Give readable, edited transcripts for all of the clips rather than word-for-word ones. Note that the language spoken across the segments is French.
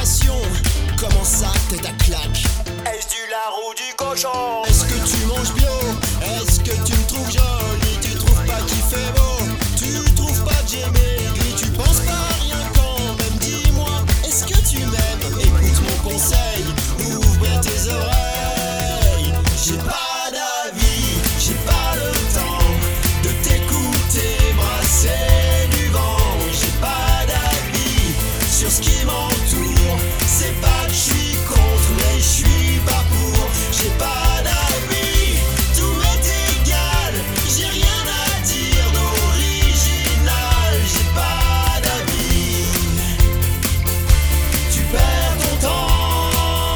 consommation. Comment ça, tête à claque? Est-ce du lard ou du cochon? Est-ce que tu manges bio? Est-ce que tu me trouves jolie? Tu trouves pas qu'il fait beau? Tu trouves pas que j'ai maigri? Tu penses pas à rien quand même? Dis-moi, est-ce que tu m'aimes? Écoute mon conseil, ouvre bien tes oreilles. J'ai pas d'avis, j'ai pas le temps de t'écouter brasser du vent. J'ai pas d'avis sur ce qui m'entoure. C'est pas que je suis contre, mais je suis pas pour. J'ai pas d'avis, tout m'est égal. J'ai rien à dire d'original. J'ai pas d'avis, tu perds ton temps.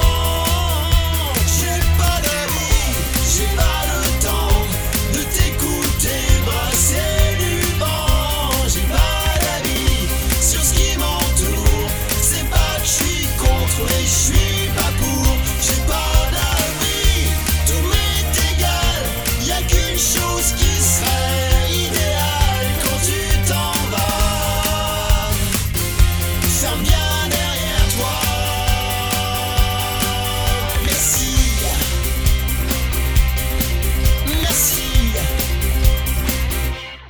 J'ai pas d'avis, j'ai pas le temps de t'écouter brasser du vent. J'ai pas d'avis sur ce qui m'entoure. C'est pas que je suis contre, mais je suis pas pour. J'ai pas d'avis, tout m'est égal. Y'a qu'une chose qui serait idéale quand tu t'en vas. Ferme bien derrière toi. Merci, merci.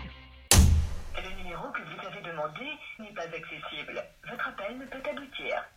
Le numéro que vous avez demandé n'est pas accessible. Votre appel ne peut aboutir.